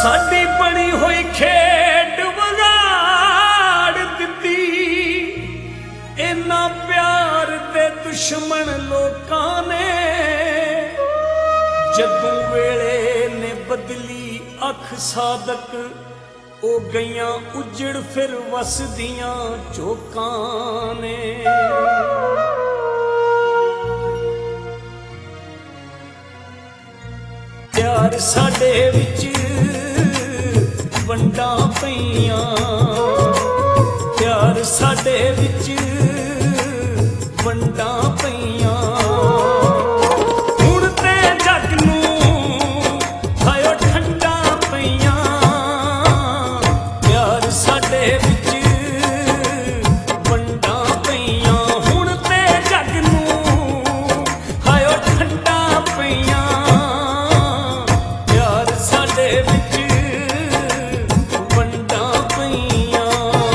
साडी बनी हुई खेड बगाड़ दिती। इन्ना प्यार दे दुश्मन लोकां ने जदों वेले ने बदली अख सादक ओ गईयां उजड़ फिर वसदियां चौकां ने। प्यार साडे विच वंडा पईयां, प्यार साडे विच वंडा पईयां। हुण ते जग नूं हायो ठंडा पईयां। प्यार साडे विच वंडा पईयां। हुण ते जग नूं हायो ठंडा पईयां। प्यार साडे विच वंडा पईयां।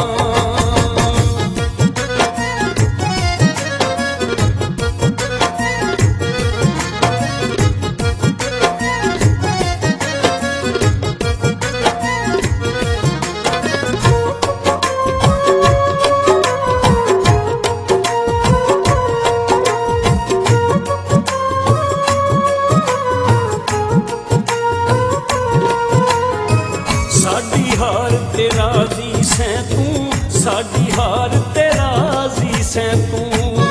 साडी हार ते राजी सैं तू, साडी हार ते राजी सैं तू।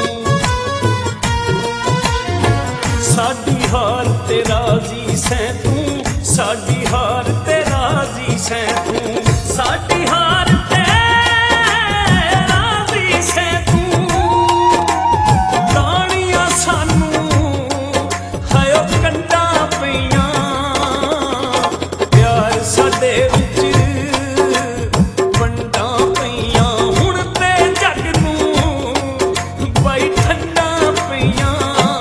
साडी हार ते राजी सैं तू, साडी हार ते राजी सैं तू। साडी हार ते राजी सैं तू। ताणियां सानू हायो कंडा पईयां। प्यार साडे विच वंडा पईयां। हुण ते जग नूं बाई ठंडा पईयां।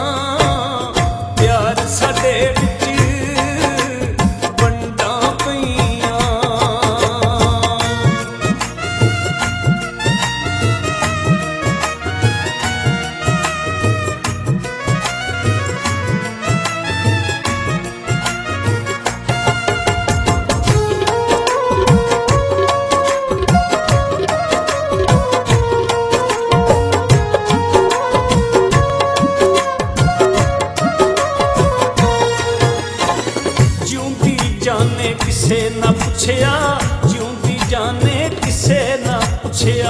प्यार साडे विच वंडा पईयां। जिउंदी जाने किसे ना पुछया, जिउंदी जाने किसे ना पुछया।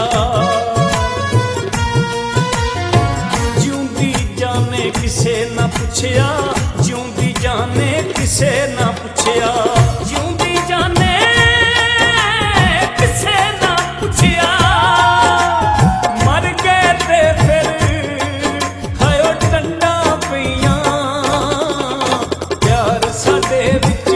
जिउंदी जाने किसे ना पुछया, जिउंदी जाने किसे ना पुछया। जिउंदी जाने किसे ना पुछया। मर गए ते फिर हायो टंडा पईयां। प्यार साडे विच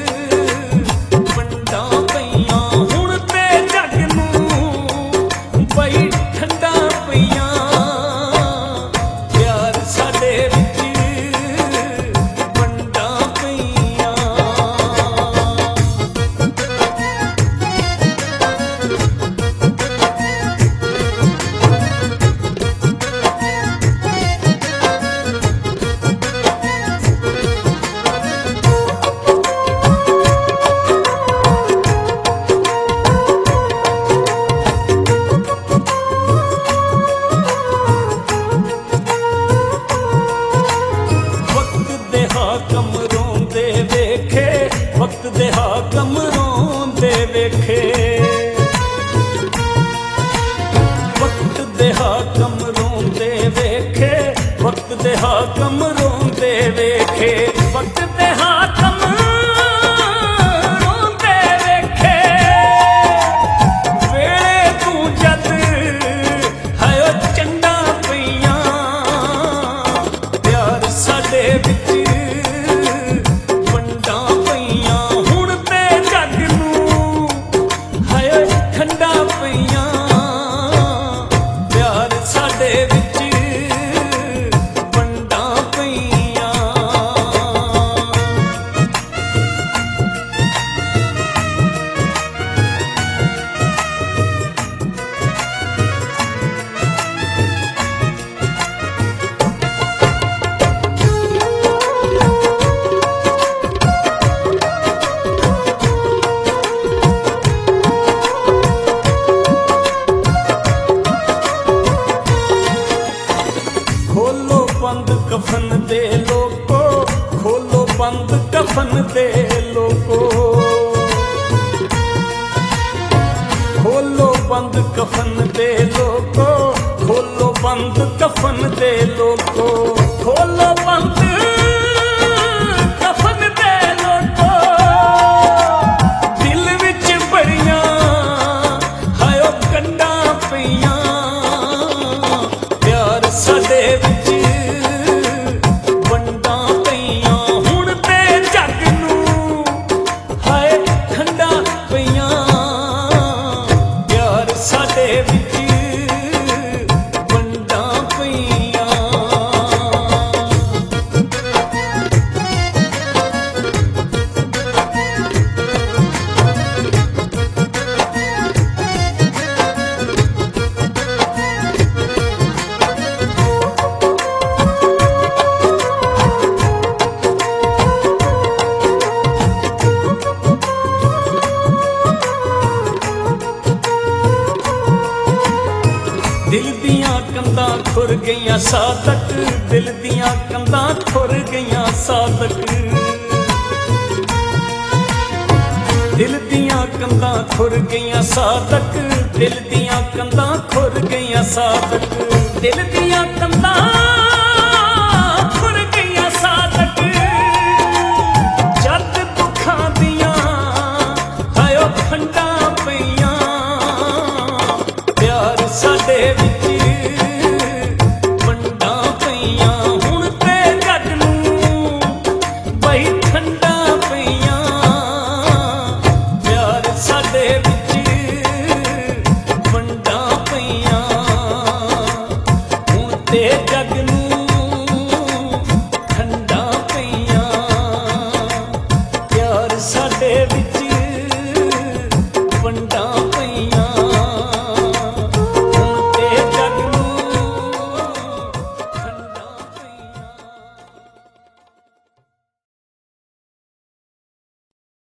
वंडा पईयां। हुण ते जग नूं बई ठंडा पईयां। प्यार साडे विच वंडा पईयां। वक्त दे हाकम रोंदे वेखे, वक्त दे हाकम रोंदे वेखे। वक्त दे हाकम रोंदे वेखे, वक्त दे हाकम रोंदे वेखे। वक्त दे हाकम रोंदे वेखे। वेले तू जद हायो चंडा पईयां। प्यार साडे विच वंडा पईयां। हुण ते जग नूं हायो ठंडा पईयां। प्यार साडे विच वंडा पईयां। बंद कफन दे लोगो, खोलो बंद कफन दे लोगो, खोलो बंद कफन दे लोगो, खोलो बंद कफन दे लोगो। दिल विच बड़ियां हायो गंढां पईयां, प्यार साडे विच वंडां पईयां, हुण ते जग नूं हाय ठंडा पईयां, प्यार साडे विच वंडां पईयां। दिल दियां कंधां खुर गईयां सादक, दिल दियां कंधां खुर गईयां सादक, दिल दियां कंधां खुर गईयां सादक, दिल दियां कंधां खुर गईयां सादक, दिल दियां कंधां खुर गईयां सादक। जद दुखां दियां हायो खंडां पईयां, प्यार साडे विच वंडां पईयां, हुण ते जग नूं बई ठंडा